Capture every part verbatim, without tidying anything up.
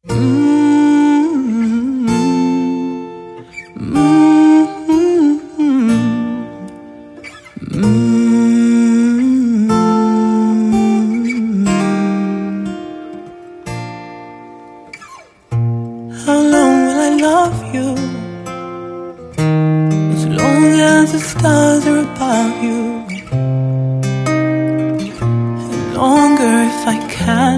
How long will I love you? As long as the stars are above you, and longer if I can.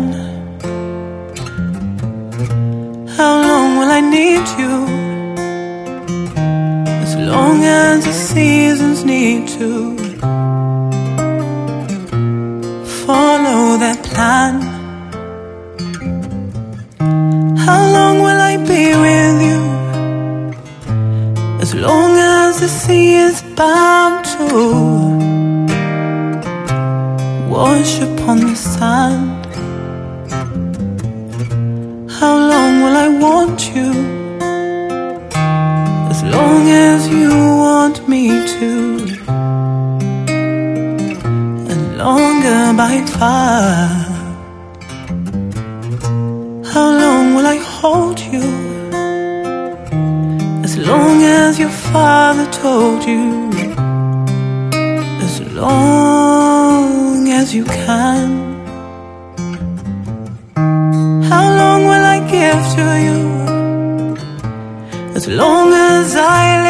How long will I need you? As long as the seasons need to follow their plan. How long will I be with you? As long as the sea is bound to wash upon the sand. How long will I want you? As long as you want me to, and longer by far. How long will I hold you? As long as your father told you, as long as you can. How long will I give to you? As long as I live.